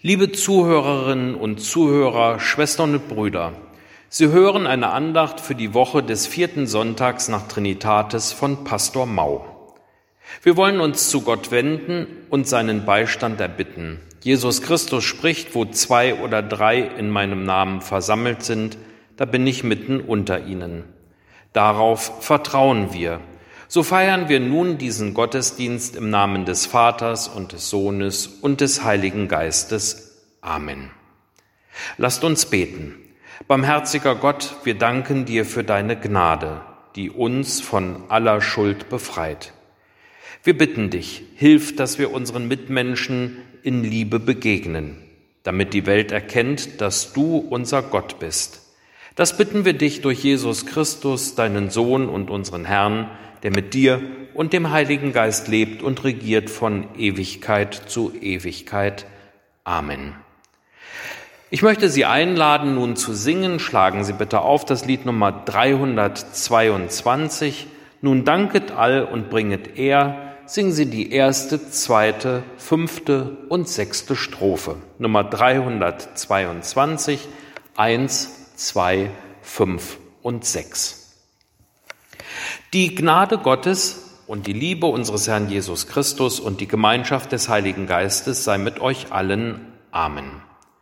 Liebe Zuhörerinnen und Zuhörer, Schwestern und Brüder, Sie hören eine Andacht für die Woche des 4. Sonntags nach Trinitatis von Pastor Mau. Wir wollen uns zu Gott wenden und seinen Beistand erbitten. Jesus Christus spricht, wo 2 oder 3 in meinem Namen versammelt sind, da bin ich mitten unter ihnen. Darauf vertrauen wir. So feiern wir nun diesen Gottesdienst im Namen des Vaters und des Sohnes und des Heiligen Geistes. Amen. Lasst uns beten. Barmherziger Gott, wir danken dir für deine Gnade, die uns von aller Schuld befreit. Wir bitten dich, hilf, dass wir unseren Mitmenschen in Liebe begegnen, damit die Welt erkennt, dass du unser Gott bist. Das bitten wir dich durch Jesus Christus, deinen Sohn und unseren Herrn, der mit dir und dem Heiligen Geist lebt und regiert von Ewigkeit zu Ewigkeit. Amen. Ich möchte Sie einladen, nun zu singen. Schlagen Sie bitte auf das Lied Nummer 322. Nun danket all und bringet Ehr. Singen Sie die 1., 2., 5. und 6. Strophe. Nummer 322, 1, 2, 5 und 6. Die Gnade Gottes und die Liebe unseres Herrn Jesus Christus und die Gemeinschaft des Heiligen Geistes sei mit euch allen. Amen.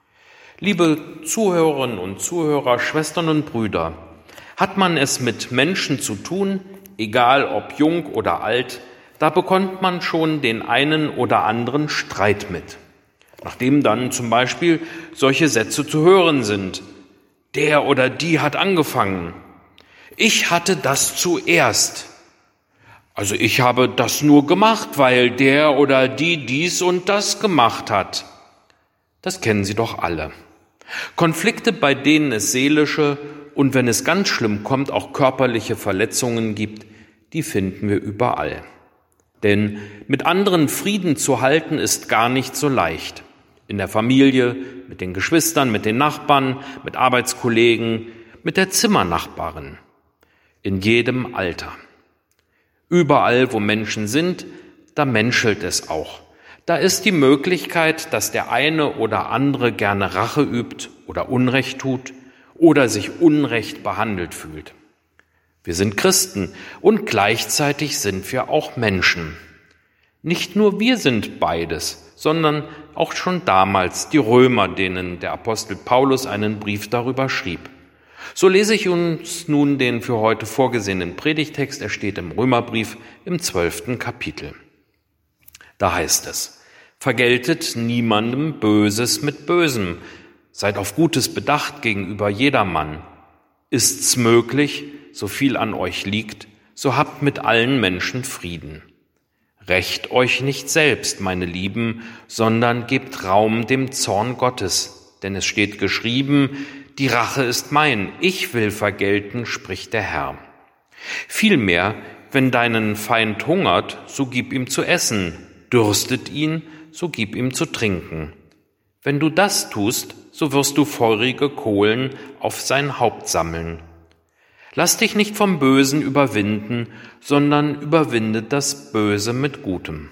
Liebe Zuhörerinnen und Zuhörer, Schwestern und Brüder, hat man es mit Menschen zu tun, egal ob jung oder alt, da bekommt man schon den einen oder anderen Streit mit. Nachdem dann zum Beispiel solche Sätze zu hören sind: Der oder die hat angefangen. Ich hatte das zuerst. Also ich habe das nur gemacht, weil der oder die dies und das gemacht hat. Das kennen Sie doch alle. Konflikte, bei denen es seelische und, wenn es ganz schlimm kommt, auch körperliche Verletzungen gibt, die finden wir überall. Denn mit anderen Frieden zu halten, ist gar nicht so leicht. In der Familie, mit den Geschwistern, mit den Nachbarn, mit Arbeitskollegen, mit der Zimmernachbarin. In jedem Alter. Überall, wo Menschen sind, da menschelt es auch. Da ist die Möglichkeit, dass der eine oder andere gerne Rache übt oder Unrecht tut oder sich unrecht behandelt fühlt. Wir sind Christen und gleichzeitig sind wir auch Menschen. Nicht nur wir sind beides, sondern auch schon damals die Römer, denen der Apostel Paulus einen Brief darüber schrieb. So lese ich uns nun den für heute vorgesehenen Predigtext. Er steht im Römerbrief im 12. Kapitel. Da heißt es: Vergeltet niemandem Böses mit Bösem, seid auf Gutes bedacht gegenüber jedermann. Ist's möglich, so viel an euch liegt, so habt mit allen Menschen Frieden. Rächt euch nicht selbst, meine Lieben, sondern gebt Raum dem Zorn Gottes, denn es steht geschrieben: Die Rache ist mein, ich will vergelten, spricht der Herr. Vielmehr, wenn deinen Feind hungert, so gib ihm zu essen, dürstet ihn, so gib ihm zu trinken. Wenn du das tust, so wirst du feurige Kohlen auf sein Haupt sammeln. Lass dich nicht vom Bösen überwinden, sondern überwinde das Böse mit Gutem.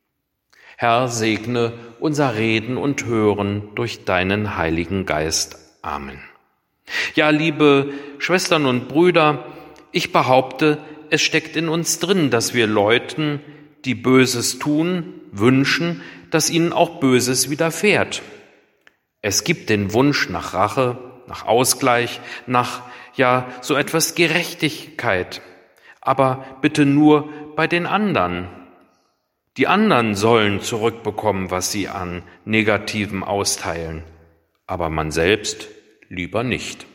Herr, segne unser Reden und Hören durch deinen Heiligen Geist. Amen. Ja, liebe Schwestern und Brüder, ich behaupte, es steckt in uns drin, dass wir Leuten, die Böses tun, wünschen, dass ihnen auch Böses widerfährt. Es gibt den Wunsch nach Rache, nach Ausgleich, nach, ja, so etwas Gerechtigkeit. Aber bitte nur bei den anderen. Die anderen sollen zurückbekommen, was sie an Negativem austeilen. Aber man selbst lieber nicht.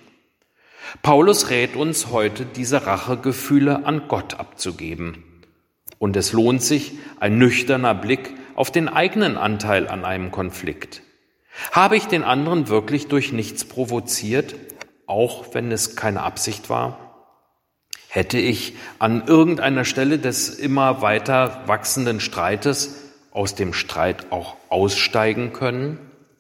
Paulus rät uns heute, diese Rachegefühle an Gott abzugeben. Und es lohnt sich ein nüchterner Blick auf den eigenen Anteil an einem Konflikt. Habe ich den anderen wirklich durch nichts provoziert, auch wenn es keine Absicht war? Hätte ich an irgendeiner Stelle des immer weiter wachsenden Streites aus dem Streit auch aussteigen können?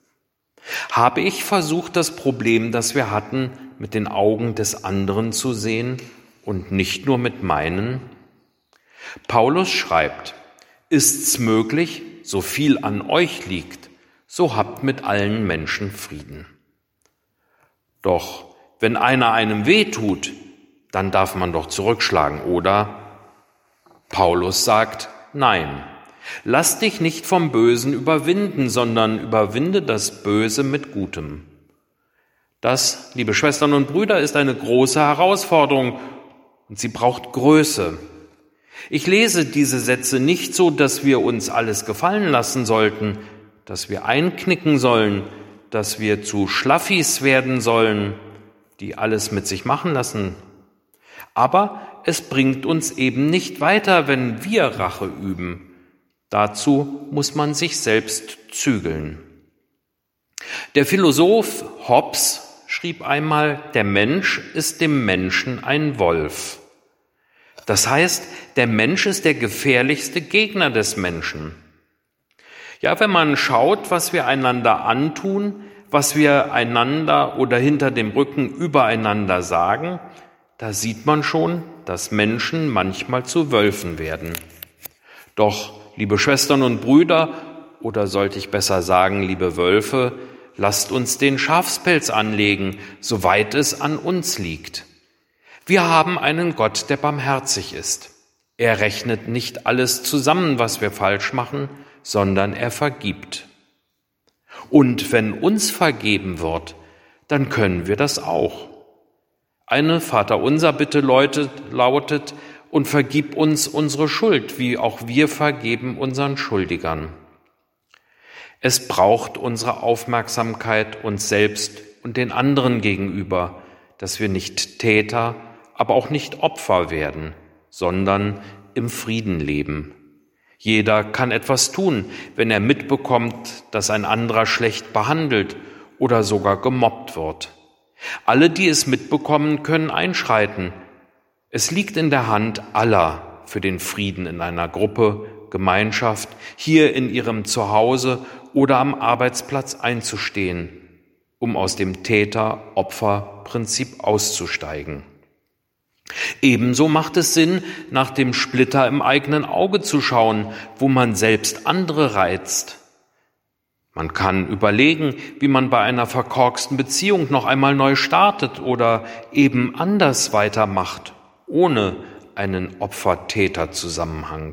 Habe ich versucht, das Problem, das wir hatten, mit den Augen des anderen zu sehen und nicht nur mit meinen? Paulus schreibt: Ist's möglich, so viel an euch liegt, so habt mit allen Menschen Frieden. Doch wenn einer einem wehtut, dann darf man doch zurückschlagen, oder? Paulus sagt, nein, lass dich nicht vom Bösen überwinden, sondern überwinde das Böse mit Gutem. Das, liebe Schwestern und Brüder, ist eine große Herausforderung und sie braucht Größe. Ich lese diese Sätze nicht so, dass wir uns alles gefallen lassen sollten, dass wir einknicken sollen, dass wir zu Schlaffis werden sollen, die alles mit sich machen lassen. Aber es bringt uns eben nicht weiter, wenn wir Rache üben. Dazu muss man sich selbst zügeln. Der Philosoph Hobbes schrieb einmal, der Mensch ist dem Menschen ein Wolf. Das heißt, der Mensch ist der gefährlichste Gegner des Menschen. Ja, wenn man schaut, was wir einander antun, was wir einander oder hinter dem Rücken übereinander sagen, da sieht man schon, dass Menschen manchmal zu Wölfen werden. Doch, liebe Schwestern und Brüder, oder sollte ich besser sagen, liebe Wölfe, lasst uns den Schafspelz anlegen, soweit es an uns liegt. Wir haben einen Gott, der barmherzig ist. Er rechnet nicht alles zusammen, was wir falsch machen, sondern er vergibt. Und wenn uns vergeben wird, dann können wir das auch. Eine Vaterunser-Bitte lautet, und vergib uns unsere Schuld, wie auch wir vergeben unseren Schuldigern. Es braucht unsere Aufmerksamkeit uns selbst und den anderen gegenüber, dass wir nicht Täter, aber auch nicht Opfer werden, sondern im Frieden leben. Jeder kann etwas tun, wenn er mitbekommt, dass ein anderer schlecht behandelt oder sogar gemobbt wird. Alle, die es mitbekommen, können einschreiten. Es liegt in der Hand aller, für den Frieden in einer Gruppe, Gemeinschaft, hier in ihrem Zuhause oder am Arbeitsplatz einzustehen, um aus dem Täter-Opfer-Prinzip auszusteigen. Ebenso macht es Sinn, nach dem Splitter im eigenen Auge zu schauen, wo man selbst andere reizt. Man kann überlegen, wie man bei einer verkorksten Beziehung noch einmal neu startet oder eben anders weitermacht, ohne einen Opfer-Täter-Zusammenhang.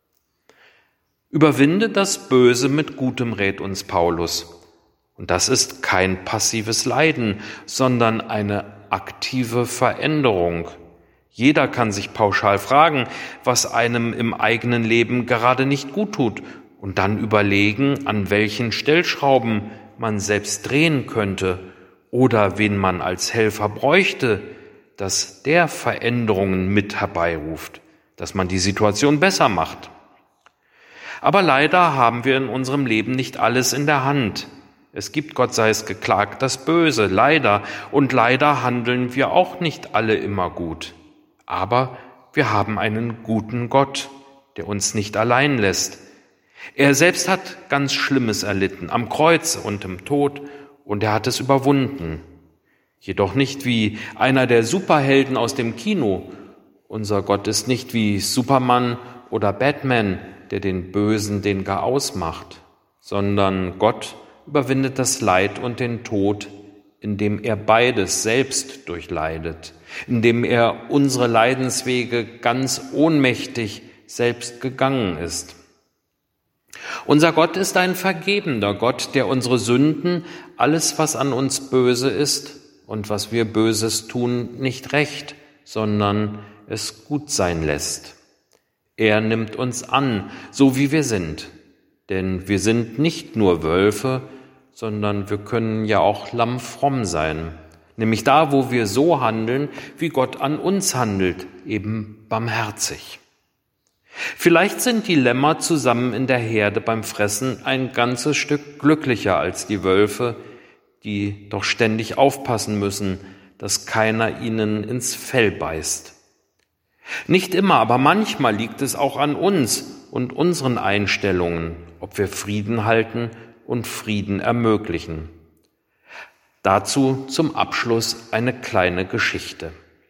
Überwinde das Böse mit Gutem, rät uns Paulus. Und das ist kein passives Leiden, sondern eine aktive Veränderung. Jeder kann sich pauschal fragen, was einem im eigenen Leben gerade nicht gut tut, und dann überlegen, an welchen Stellschrauben man selbst drehen könnte oder wen man als Helfer bräuchte, dass der Veränderungen mit herbeiruft, dass man die Situation besser macht. Aber leider haben wir in unserem Leben nicht alles in der Hand. Es gibt, Gott sei es geklagt, das Böse, leider. Und leider handeln wir auch nicht alle immer gut. Aber wir haben einen guten Gott, der uns nicht allein lässt. Er selbst hat ganz Schlimmes erlitten, am Kreuz und im Tod, und er hat es überwunden. Jedoch nicht wie einer der Superhelden aus dem Kino. Unser Gott ist nicht wie Superman oder Batman, der den Bösen den Garaus macht, sondern Gott überwindet das Leid und den Tod, indem er beides selbst durchleidet, indem er unsere Leidenswege ganz ohnmächtig selbst gegangen ist. Unser Gott ist ein vergebender Gott, der unsere Sünden, alles, was an uns böse ist und was wir Böses tun, nicht rächt, sondern es gut sein lässt. Er nimmt uns an, so wie wir sind, denn wir sind nicht nur Wölfe, sondern wir können ja auch lammfromm sein, nämlich da, wo wir so handeln, wie Gott an uns handelt, eben barmherzig. Vielleicht sind die Lämmer zusammen in der Herde beim Fressen ein ganzes Stück glücklicher als die Wölfe, die doch ständig aufpassen müssen, dass keiner ihnen ins Fell beißt. Nicht immer, aber manchmal liegt es auch an uns und unseren Einstellungen, ob wir Frieden halten und Frieden ermöglichen. Dazu zum Abschluss eine kleine Geschichte.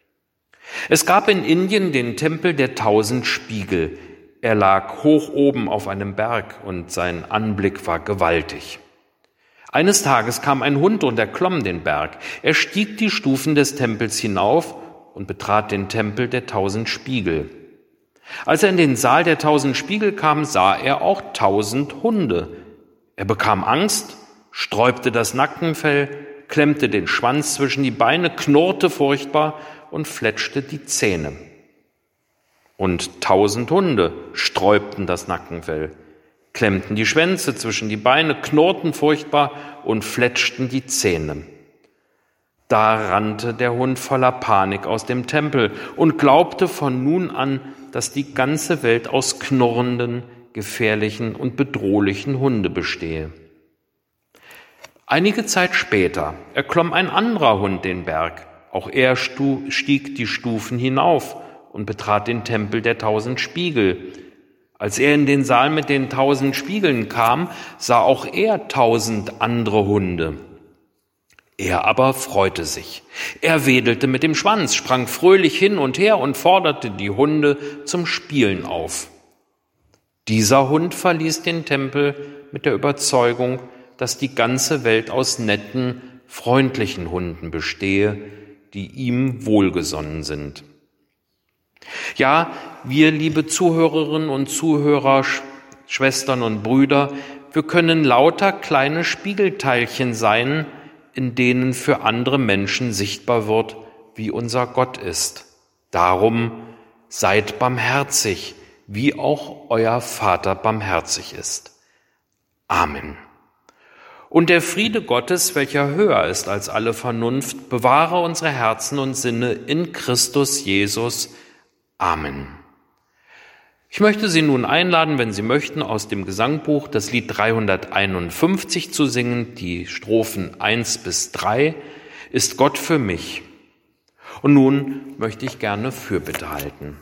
Es gab in Indien den Tempel der 1000 Spiegel. Er lag hoch oben auf einem Berg und sein Anblick war gewaltig. Eines Tages kam ein Hund und erklomm den Berg. Er stieg die Stufen des Tempels hinauf und betrat den Tempel der 1000 Spiegel. Als er in den Saal der 1000 Spiegel kam, sah er auch 1000 Hunde. Er bekam Angst, sträubte das Nackenfell, klemmte den Schwanz zwischen die Beine, knurrte furchtbar und fletschte die Zähne. Und 1000 Hunde sträubten das Nackenfell, klemmten die Schwänze zwischen die Beine, knurrten furchtbar und fletschten die Zähne. Da rannte der Hund voller Panik aus dem Tempel und glaubte von nun an, dass die ganze Welt aus knurrenden, gefährlichen und bedrohlichen Hunde bestehe. Einige Zeit später erklomm ein anderer Hund den Berg. Auch er stieg die Stufen hinauf und betrat den Tempel der 1000 Spiegel. Als er in den Saal mit den 1000 Spiegeln kam, sah auch er 1000 andere Hunde. Er aber freute sich. Er wedelte mit dem Schwanz, sprang fröhlich hin und her und forderte die Hunde zum Spielen auf. Dieser Hund verließ den Tempel mit der Überzeugung, dass die ganze Welt aus netten, freundlichen Hunden bestehe, die ihm wohlgesonnen sind. Ja, wir, liebe Zuhörerinnen und Zuhörer, Schwestern und Brüder, wir können lauter kleine Spiegelteilchen sein, in denen für andere Menschen sichtbar wird, wie unser Gott ist. Darum seid barmherzig, wie auch euer Vater barmherzig ist. Amen. Und der Friede Gottes, welcher höher ist als alle Vernunft, bewahre unsere Herzen und Sinne in Christus Jesus. Amen. Ich möchte Sie nun einladen, wenn Sie möchten, aus dem Gesangbuch das Lied 351 zu singen, die Strophen 1 bis 3, Ist Gott für mich. Und nun möchte ich gerne Fürbitte halten.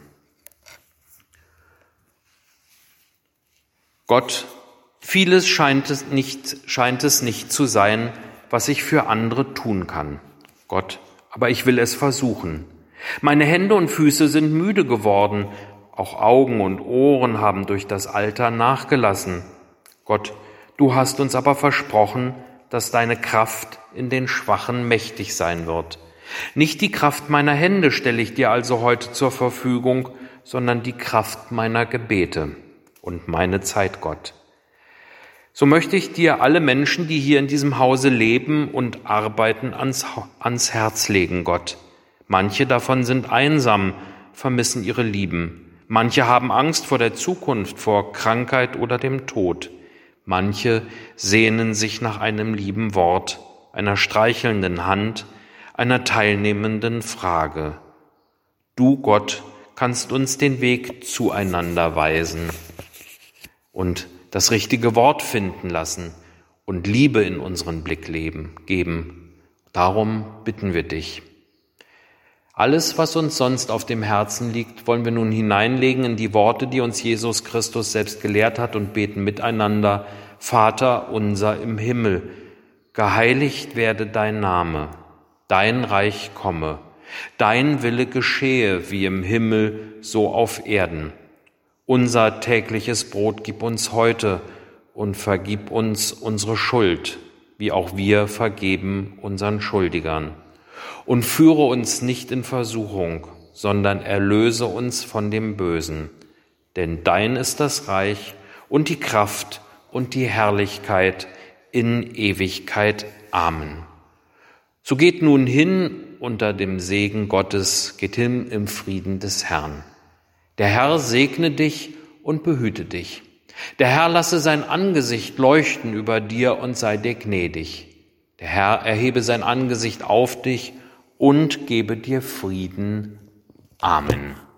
Gott, vieles scheint es nicht zu sein, was ich für andere tun kann. Gott, aber ich will es versuchen. Meine Hände und Füße sind müde geworden, auch Augen und Ohren haben durch das Alter nachgelassen. Gott, du hast uns aber versprochen, dass deine Kraft in den Schwachen mächtig sein wird. Nicht die Kraft meiner Hände stelle ich dir also heute zur Verfügung, sondern die Kraft meiner Gebete und meine Zeit, Gott. So möchte ich dir alle Menschen, die hier in diesem Hause leben und arbeiten, ans Herz legen, Gott. Manche davon sind einsam, vermissen ihre Lieben. Manche haben Angst vor der Zukunft, vor Krankheit oder dem Tod. Manche sehnen sich nach einem lieben Wort, einer streichelnden Hand, einer teilnehmenden Frage. Du, Gott, kannst uns den Weg zueinander weisen und das richtige Wort finden lassen und Liebe in unseren Blick geben. Darum bitten wir dich. Alles, was uns sonst auf dem Herzen liegt, wollen wir nun hineinlegen in die Worte, die uns Jesus Christus selbst gelehrt hat und beten miteinander. Vater unser im Himmel, geheiligt werde dein Name, dein Reich komme, dein Wille geschehe wie im Himmel, so auf Erden. Unser tägliches Brot gib uns heute und vergib uns unsere Schuld, wie auch wir vergeben unseren Schuldigern. Und führe uns nicht in Versuchung, sondern erlöse uns von dem Bösen. Denn dein ist das Reich und die Kraft und die Herrlichkeit in Ewigkeit. Amen. So geht nun hin unter dem Segen Gottes, geht hin im Frieden des Herrn. Der Herr segne dich und behüte dich. Der Herr lasse sein Angesicht leuchten über dir und sei dir gnädig. Der Herr erhebe sein Angesicht auf dich und gebe dir Frieden. Amen.